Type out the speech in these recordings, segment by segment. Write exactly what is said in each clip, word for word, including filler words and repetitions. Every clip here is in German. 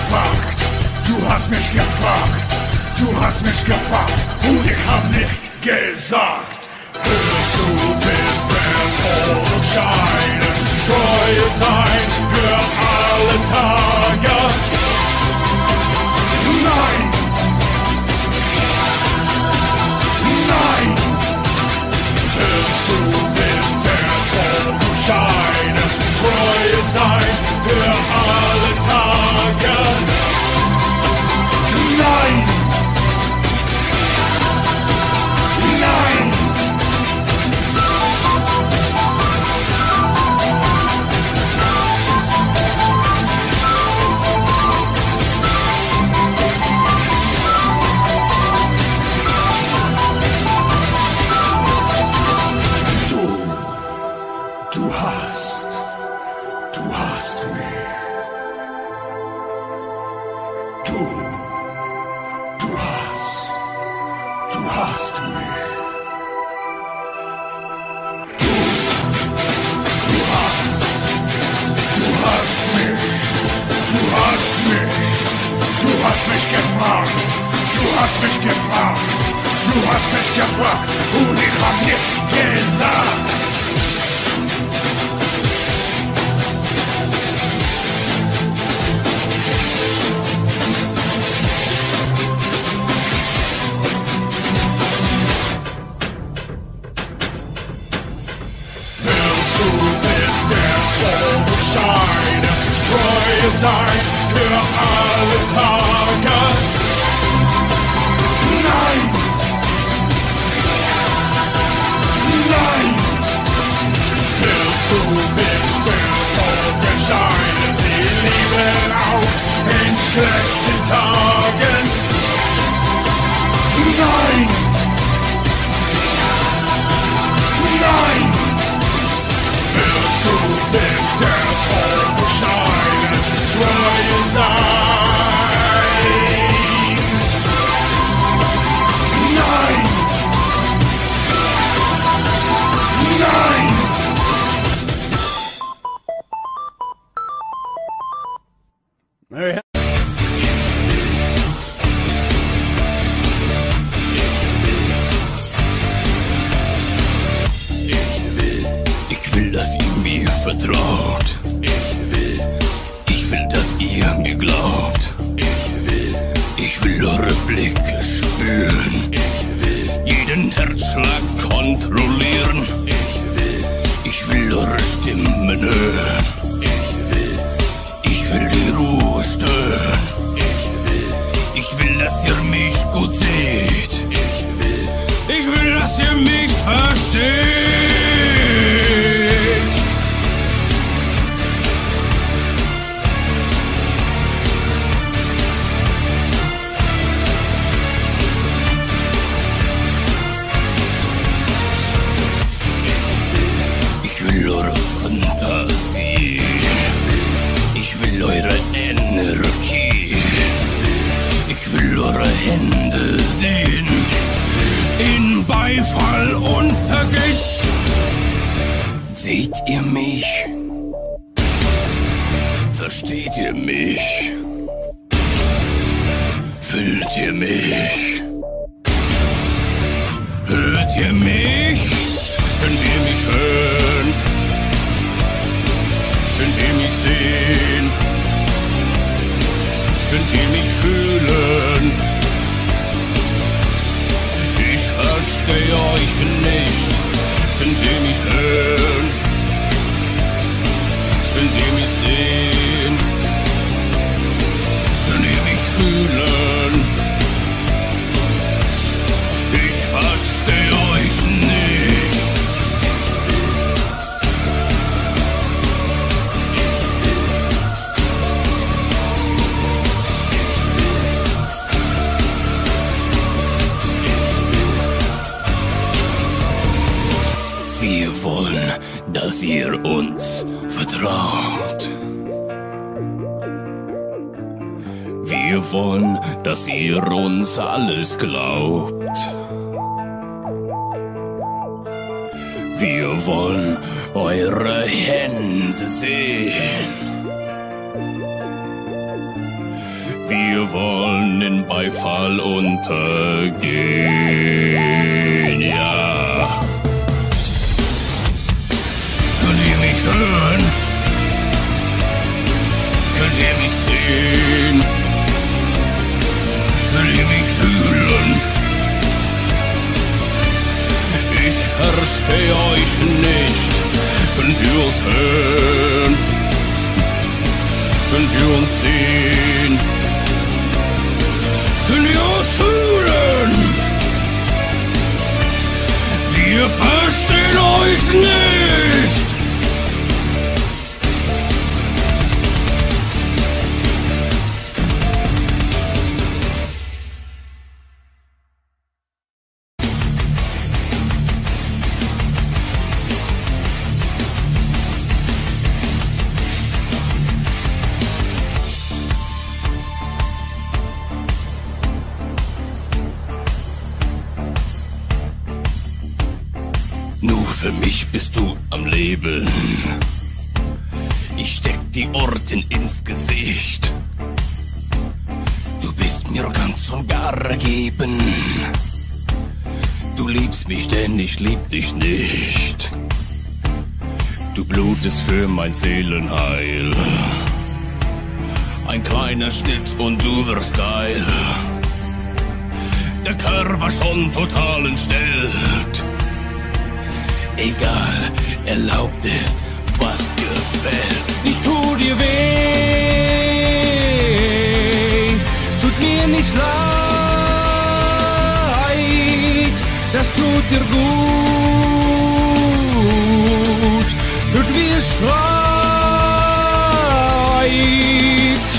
gefragt, du hast mich gefragt, du hast mich gefragt und ich hab nicht gesagt. Willst du bist der Tod und Schein, Treue sein für alle Tage? Nein! Nein! Willst du bist der Tod und Schein, Treue sein für alle Tage? Nein! Nein! Du hast, du hast mich. Du, du hast, du hast mich. Du, du hast, du hast mich. Du hast mich. Du hast mich gefragt. Du hast mich gefragt. Du hast mich gefragt und ich hab nicht gesagt. Schein, Treue sein für alle Tage. Nein! Nein! Willst du bis der Tod Schein, sie lieben auch in schlechten Tagen. Nein! Nein! Willst du bist der Tod Schein, Treue sein? Nein! Nein! Mary. Ich will, dass ihr mir vertraut. Ich will, ich will, dass ihr mir glaubt. Ich will, ich will eure Blicke spüren. Ich will, jeden Herzschlag kontrollieren. Ich will, ich will eure Stimmen hören. Ich will, ich will die Ruhe stören. Ich will, ich will, dass ihr mich gut seht. Ich will, ich will, dass ihr mich versteht. Fantasie. Ich will eure Energie. Ich will eure Hände sehen, in Beifall untergehen. Seht ihr mich? Versteht ihr mich? Fühlt ihr mich? Hört ihr mich? Könnt ihr mich hören? Könnt ihr mich sehen? Könnt ihr mich fühlen? Ich verstehe euch nicht. Könnt ihr mich hören? Könnt ihr mich sehen? Könnt ihr mich fühlen? Ich verstehe euch nicht. Wir wollen, dass ihr uns vertraut. Wir wollen, dass ihr uns alles glaubt. Wir wollen eure Hände sehen. Wir wollen in Beifall untergehen, ja. Könnt ihr mich hören? Könnt ihr mich sehen? Könnt ihr mich fühlen? Ich verstehe euch nicht. Könnt ihr uns hören? Könnt ihr uns sehen? Könnt ihr uns fühlen? Wir verstehen euch nicht. Nur für mich bist du am Leben. Ich steck die Orten ins Gesicht. Du bist mir ganz und gar ergeben. Du liebst mich, denn ich lieb dich nicht. Du blutest für mein Seelenheil. Ein kleiner Schnitt und du wirst geil. Der Körper schon total entstellt. Egal, erlaubt ist, was gefällt. Ich tu dir weh, tut mir nicht leid, das tut dir gut, tut wie es schreit.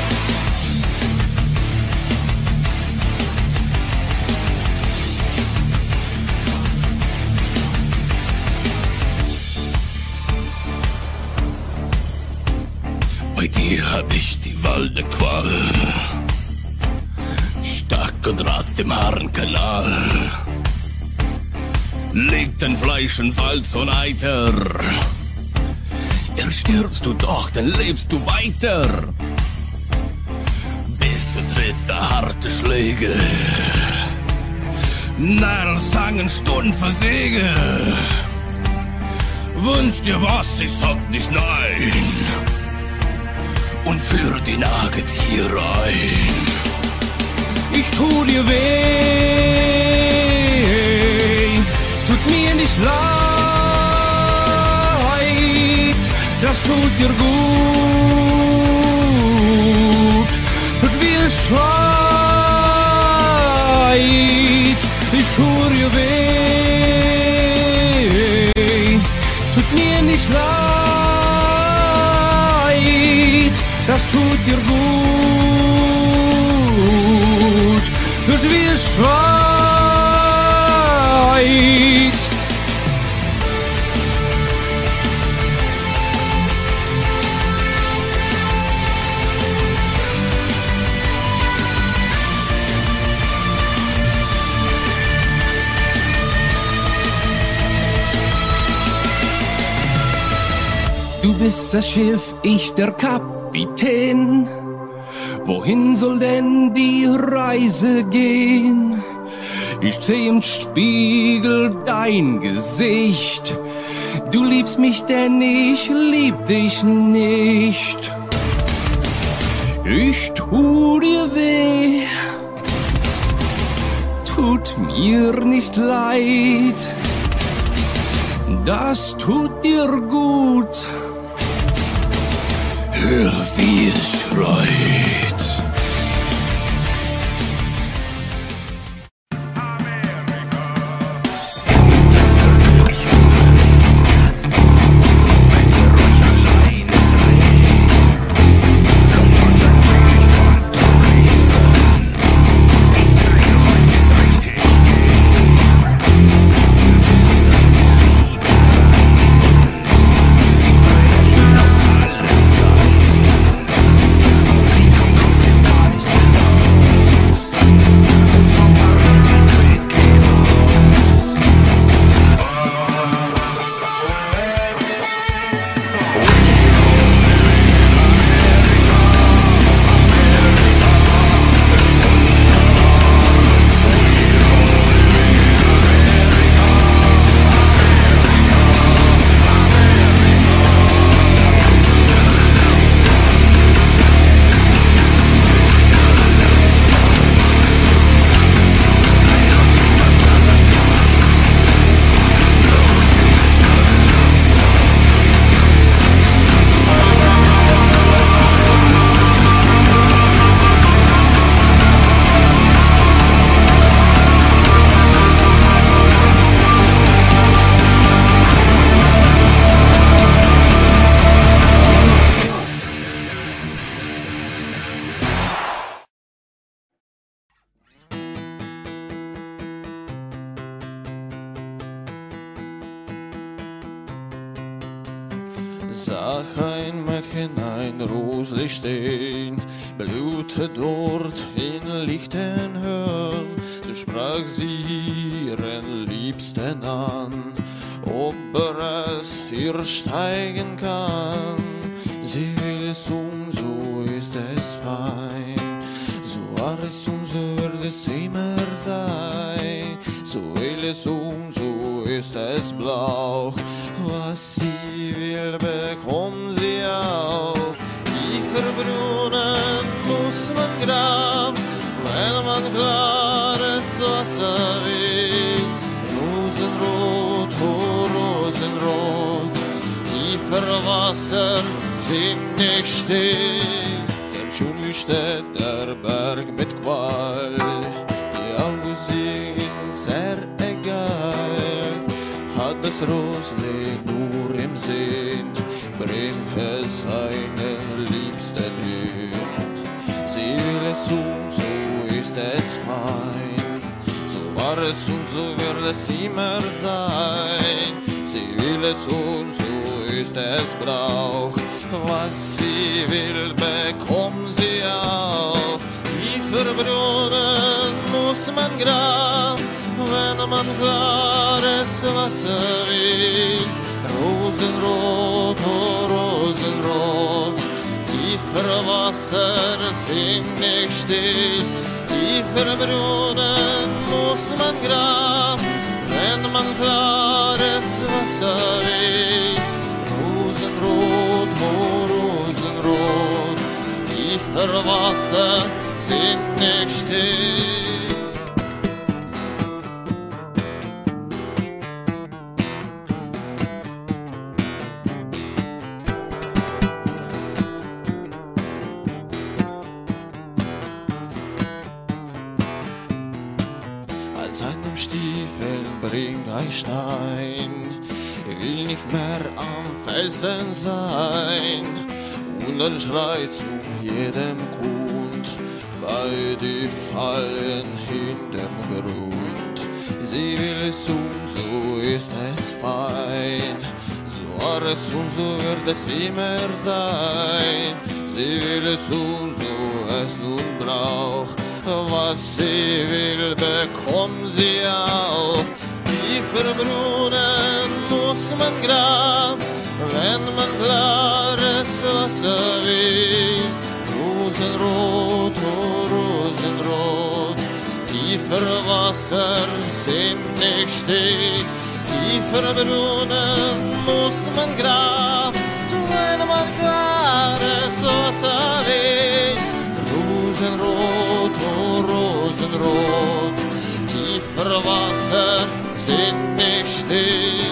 Bei dir hab ich die walde Qual, starker Draht im Harnkanal, legt dein Fleisch in Salz und Eiter. Erstirbst du doch, dann lebst du weiter. Bisse, Tritte, harte Schläge, Nadelsangen, stumpfe Säge. Wünsch dir was, ich sag nicht nein. Und führe die Nagetiere ein. Ich tu dir weh, tut mir nicht leid, das tut dir gut, tut wie es schreit. Ich tu dir weh, tut mir nicht leid, das tut dir gut, wird wie es schreit. Du bist das Schiff, ich der Kapitän. Wohin soll denn die Reise gehen? Ich seh im Spiegel dein Gesicht. Du liebst mich, denn ich lieb dich nicht. Ich tu dir weh, tut mir nicht leid, das tut dir gut. Hör, wie es schreit. Musik kommt sah ein Mädchen ein Roslicht stehen, blühte dort in lichten Höhen. So sprach sie ihren Liebsten an, ob er es hier steigen kann. Sie will es um, so ist es fein, so war es um, so wird es immer sein. So will es um, so ist es blau, was sie will, bekommt sie auch. Tiefer Brunnen muss man graben, wenn man klares Wasser will. Rosenrot, oh Rosenrot, tiefer Wasser sind nicht still. Der Dschungel steht, der Berg mit Qual, die Augen sind sehr egal. Hat das Roslicht nur im Sinn, bring es seinen Liebsten hin. Sie will es um, so ist es fein, so war es und so wird es immer sein. Sie will es und so ist es Brauch, was sie will, bekommt sie auch. Tiefer Brunnen muss man graben, wenn man klares Wasser will. Rosenrot, oh Rosenrot, tiefer Wasser sind nicht still. Tiefer Brunnen muss man graben, wenn man klares Wasser will. Rosenrot, oh Rosenrot, tiefer Wasser sind nicht still. Seinem Stiefel bringt ein Stein, will nicht mehr am Felsen sein, und er schreit zu jedem Kund, bei die Fallen hinterm Grund. Sie will es um, so ist es fein, so war es und so wird es immer sein. Sie will es um, so es nun braucht, was sie will, bekommt sie auch. Tiefer Brunnen muss man graben, wenn man klares Wasser will. Rosenrot, oh Rosenrot, tiefer Wasser sind nicht still. Tiefer Brunnen muss man graben, wenn man klares Wasser will. Rosenrot, oh Rosenrot, tiefer Wasser sind nicht still.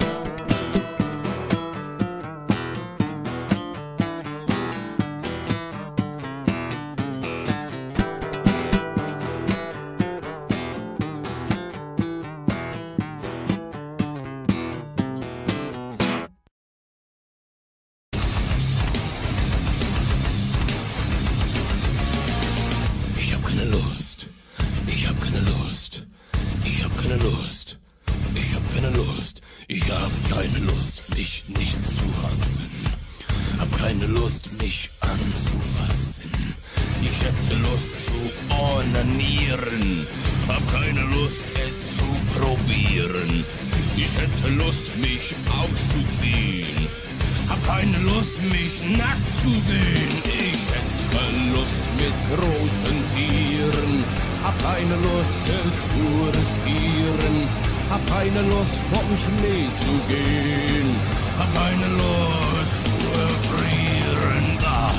Lust, ich hab keine Lust, ich hab keine Lust, ich hab keine Lust, ich hab keine Lust, mich nicht zu hassen, hab keine Lust, mich anzufassen, ich hätte Lust zu onanieren, hab keine Lust, es zu probieren, ich hätte Lust, mich auszuziehen, hab keine Lust, mich nackt zu sehen. Ich hätte Lust mit großen Tieren, hab keine Lust, es zu riskieren, hab keine Lust, vom Schnee zu gehen, hab keine Lust zu erfrieren. Ach.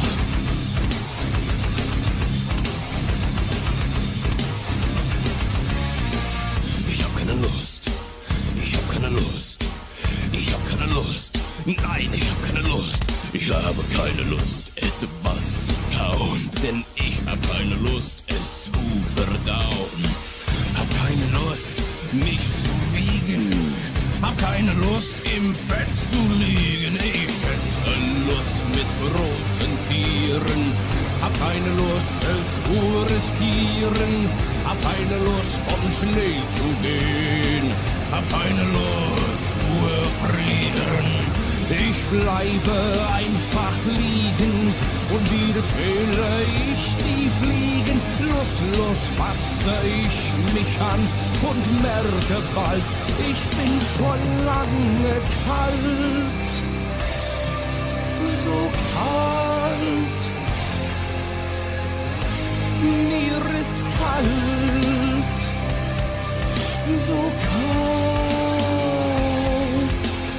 Ich hab keine Lust, ich hab keine Lust, ich hab keine Lust. Nein, ich hab keine Lust, ich habe keine Lust, etwas zu kauen, denn ich hab keine Lust, es zu verdauen. Hab keine Lust, mich zu wiegen, hab keine Lust, im Fett zu liegen. Ich hätte Lust mit großen Tieren, hab keine Lust, es zu riskieren, hab keine Lust, vom Schnee zu gehen, hab keine Lust zu erfrieren. Ich bleibe einfach liegen und wieder zähle ich die Fliegen. Lustlos fasse ich mich an und merke bald, ich bin schon lange kalt. So kalt. Mir ist kalt. So kalt.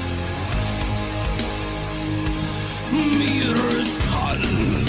Mir ist kalt.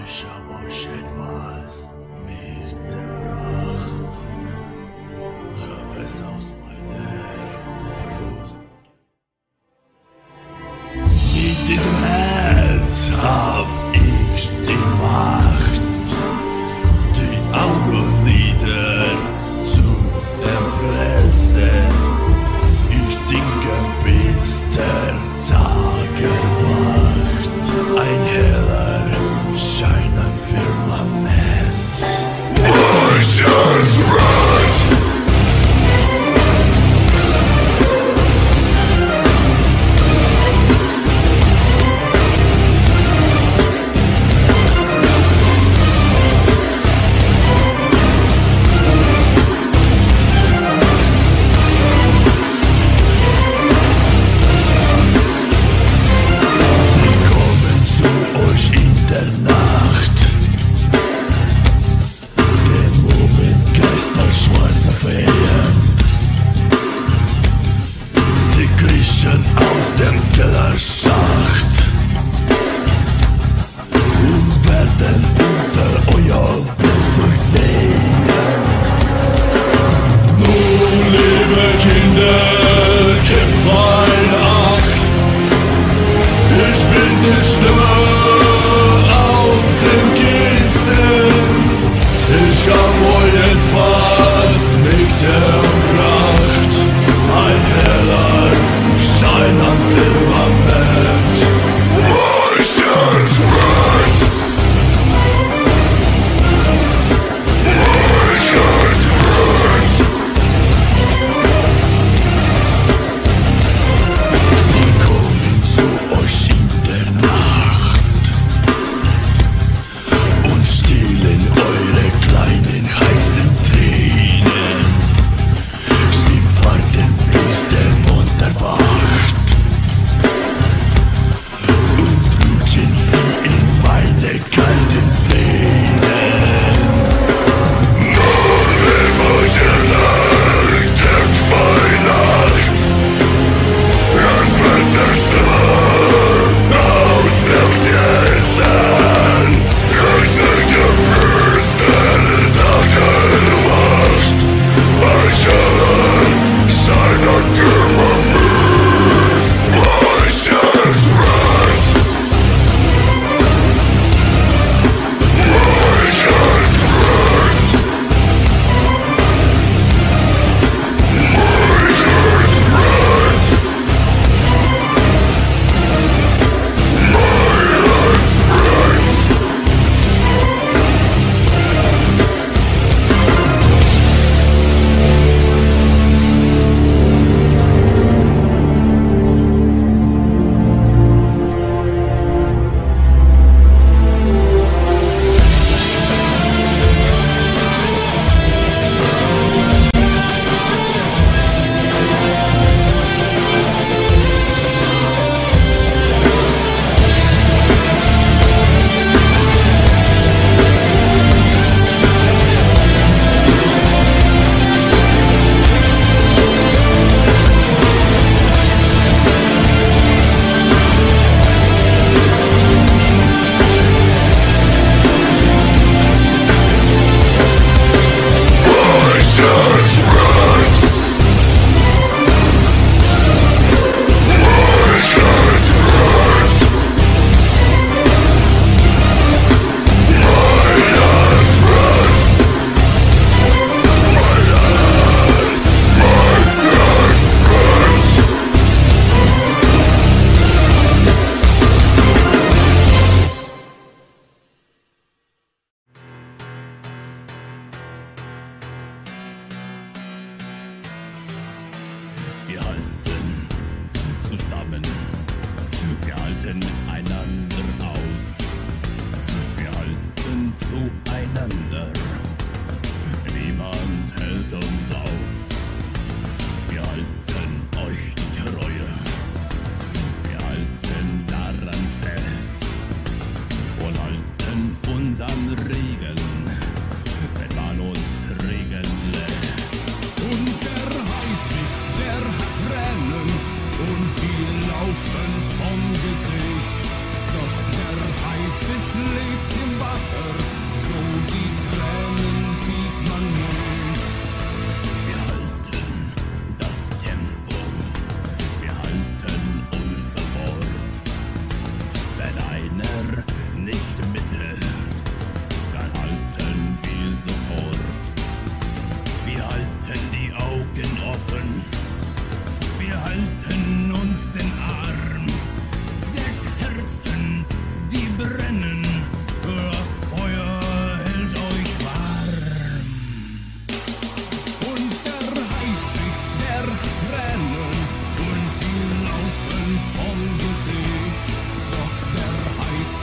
Ich hab euch etwas mitgebracht. Hab es aus meiner Brust. Mit dem Herz hab ich die Macht, die Augenlider zu erpressen. Ich denke, bis der Tag erwacht, ein heller Schein am Firmament. Righteous right! zusammen. Wir halten miteinander aus. Wir halten zueinander. Niemand hält uns auf. Wir halten euch die Treue. Wir halten daran fest und halten uns an Regeln, wenn man uns regeln lässt. Und der Haifisch, der hat Tränen und die laufen vom Gesicht. Doch der Haifisch lebt im Wasser.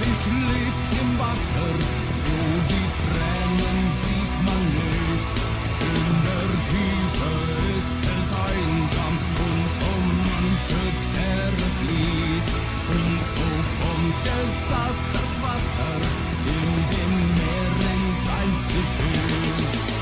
Haifisch lebt im Wasser, so die Tränen sieht man nicht. In der Tiefe ist es einsam und so manche Zähre fließt. Und so kommt es, dass das Wasser in den Meeren salzig ist.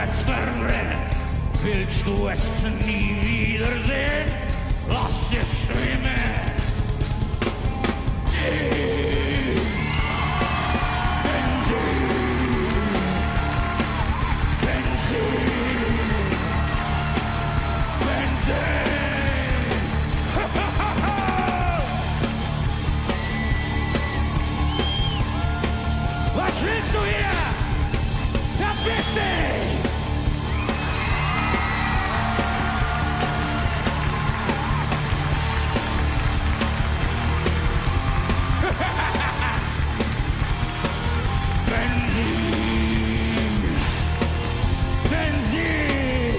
es verbrennen? Willst du es nie wiedersehen? Lass es schwimmen. Ich bin sie. Benzin. Benzin. Was willst du hier? Verpiss dich! Benzin! Benzin!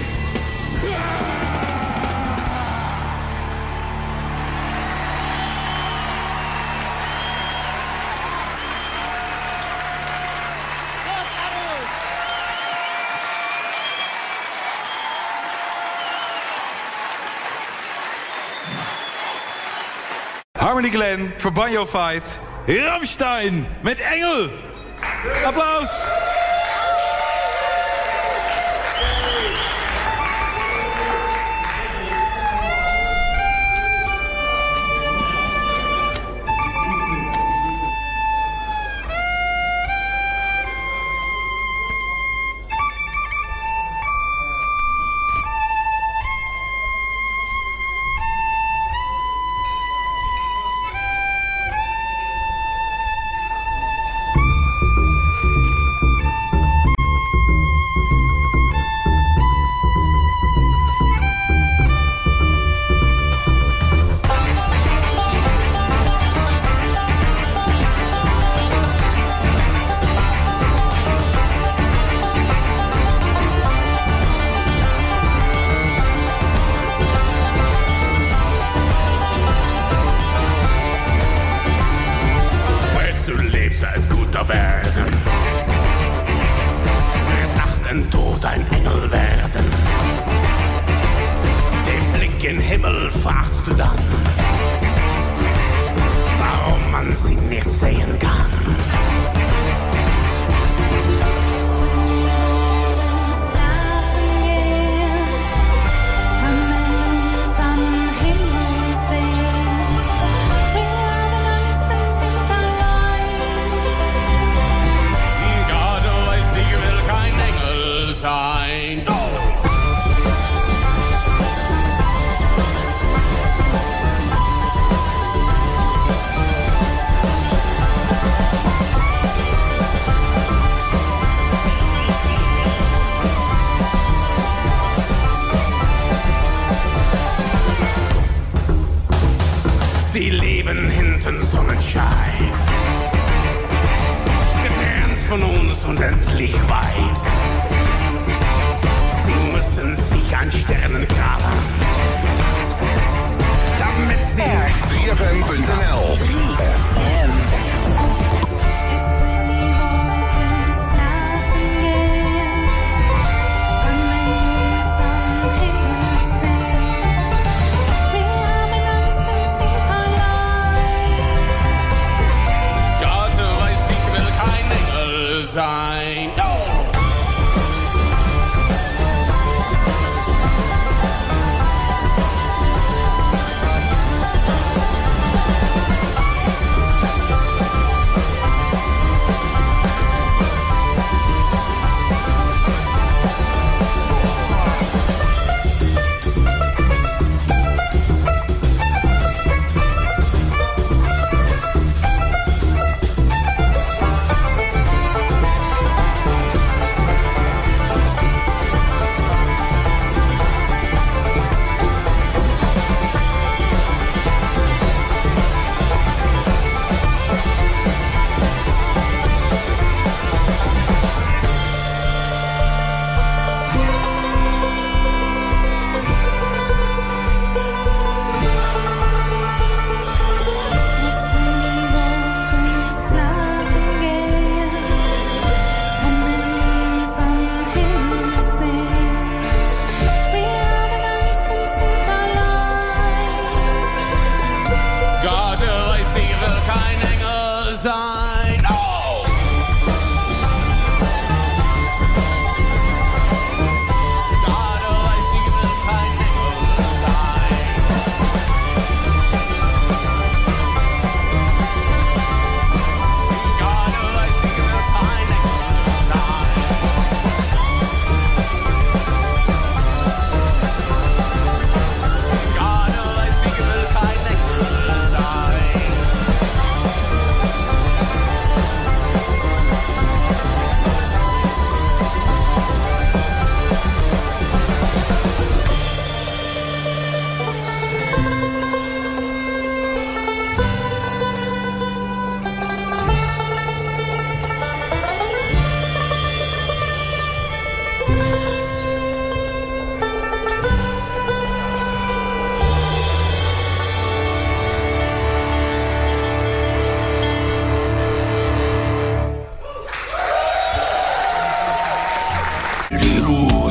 Harmony Glen voor Banjo Fight. Rammstein met Engel. Applaus.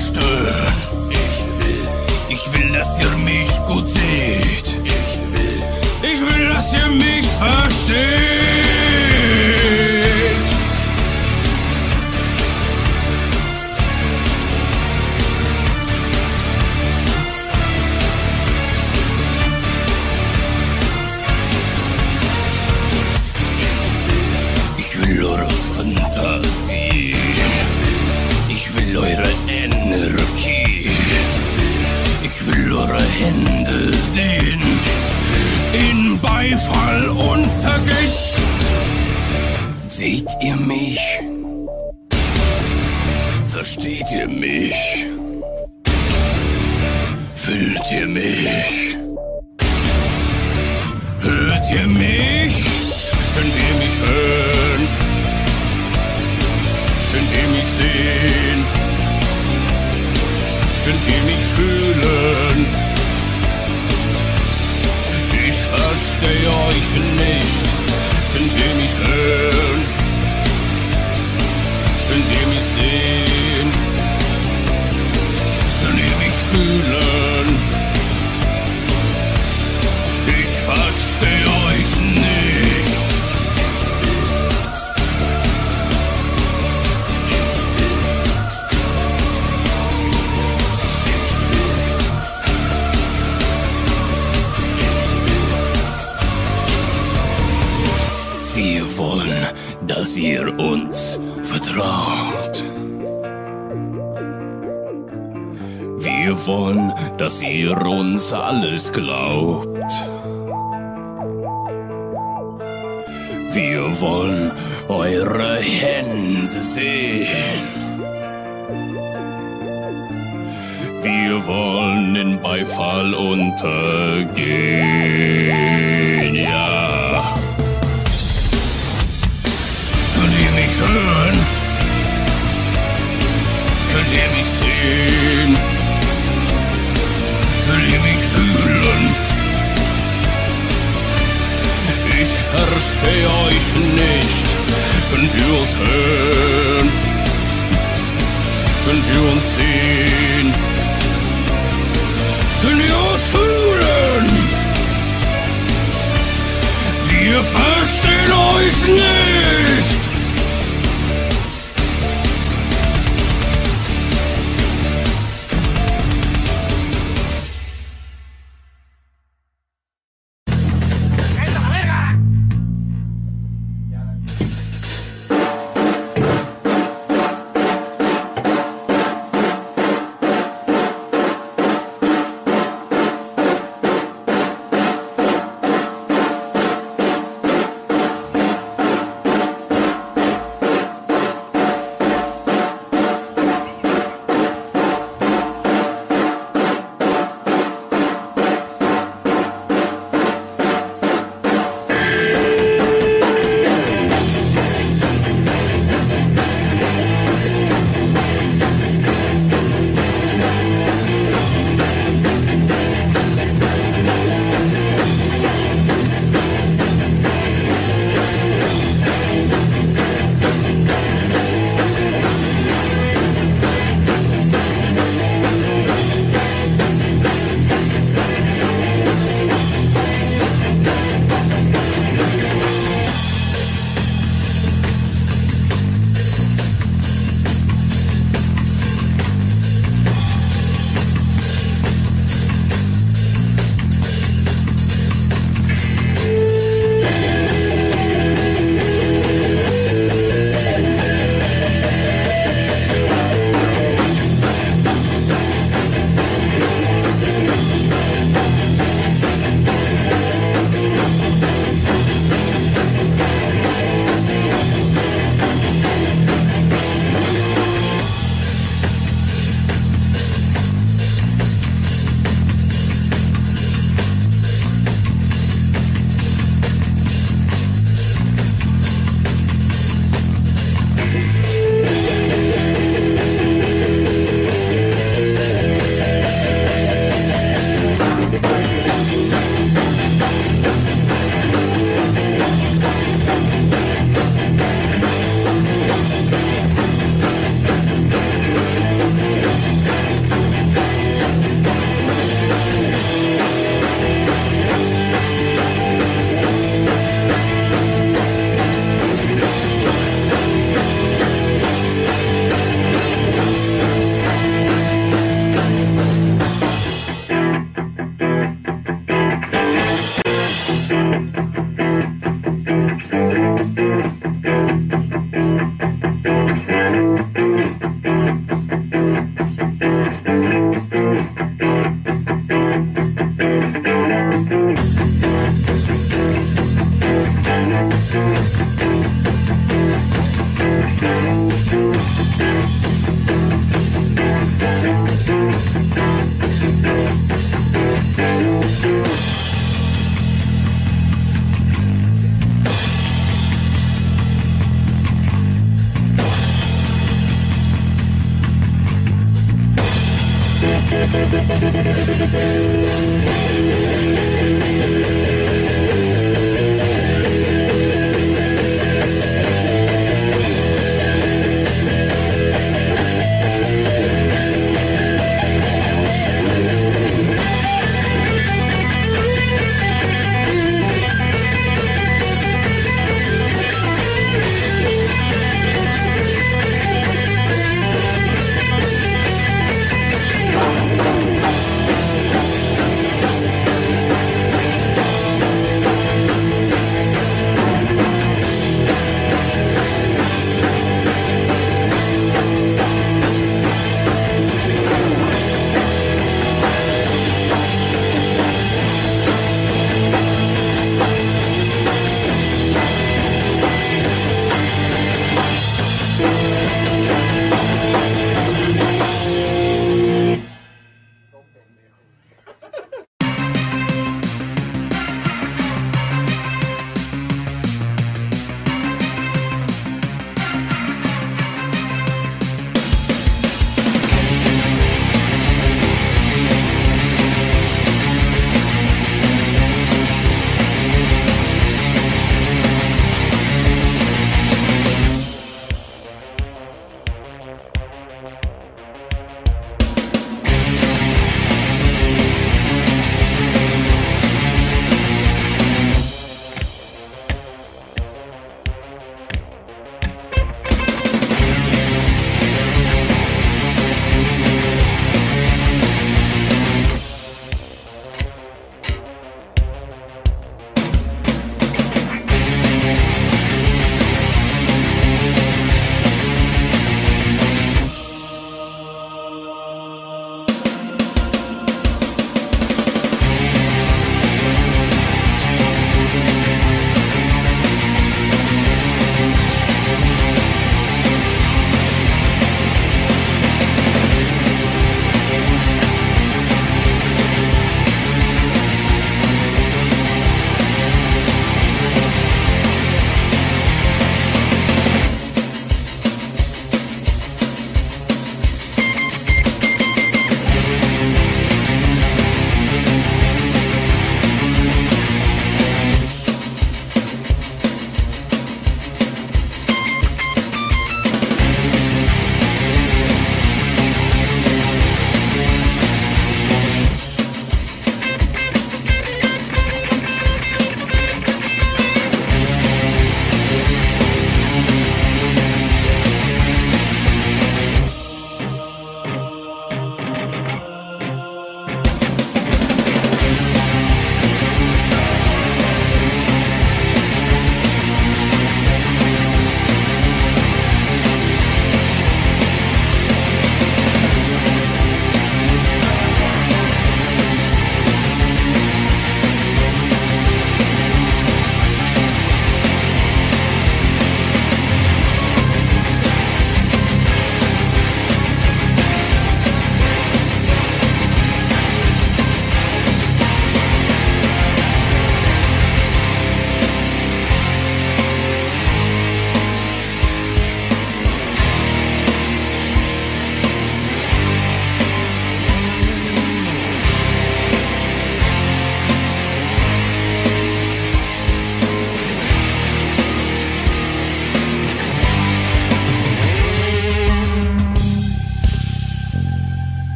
verstehen. Ich will, ich will, dass ihr mich gut seht. Ich will, ich will, dass ihr mich versteht. Ich will eure Fantasie. Ich will eure Energie. Ich will eure Hände sehen, in Beifall untergehen. Seht ihr mich? Versteht ihr mich? Fühlt ihr mich? Hört ihr mich? Könnt ihr mich hören? Könnt ihr mich sehen? Könnt ihr mich fühlen? Ich verstehe euch nicht. Könnt ihr mich hören? Könnt ihr mich sehen? Könnt ihr mich fühlen? Ich verstehe euch nicht. Wir wollen, dass ihr uns vertraut. Wir wollen, dass ihr uns alles glaubt. Wir wollen eure Hände sehen. Wir wollen in Beifall untergehen, ja. Könnt ihr mich hören? Könnt ihr mich sehen? Könnt ihr mich fühlen? Ich verstehe euch nicht. Könnt ihr uns hören? Könnt ihr uns sehen? Könnt ihr uns fühlen? Wir verstehen euch nicht.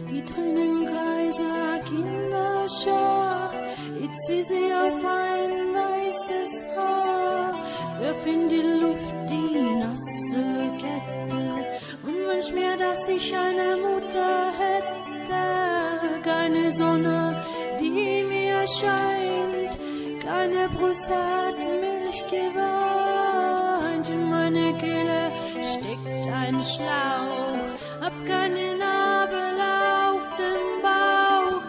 Die Tränengreiser Kinderschar, jetzt zieh sie auf ein weißes Haar, wirf in die Luft die nasse Kette und wünsch mir, dass ich eine Mutter hätte. Keine Sonne, die mir scheint, keine Brust hat Milch geweint. In meine Kehle steckt ein Schlauch, hab keine Nabel auf dem Bauch.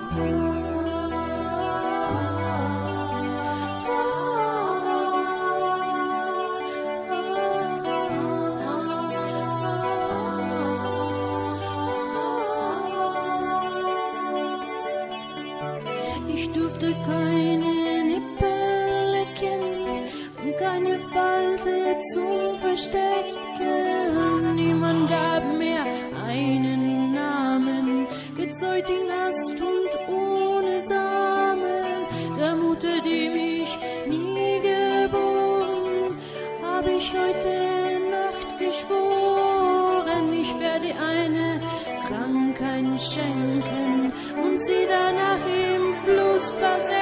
Ich durfte keine Nippel lecken und keine Falte zum Verstecken. Niemand gab mir einen Namen, gezeugt in Hast und ohne Samen. Der Mutter, die mich nie geboren, hab ich heute Nacht geschworen. Ich werde eine Krankheit schenken und sie danach im Fluss versenken.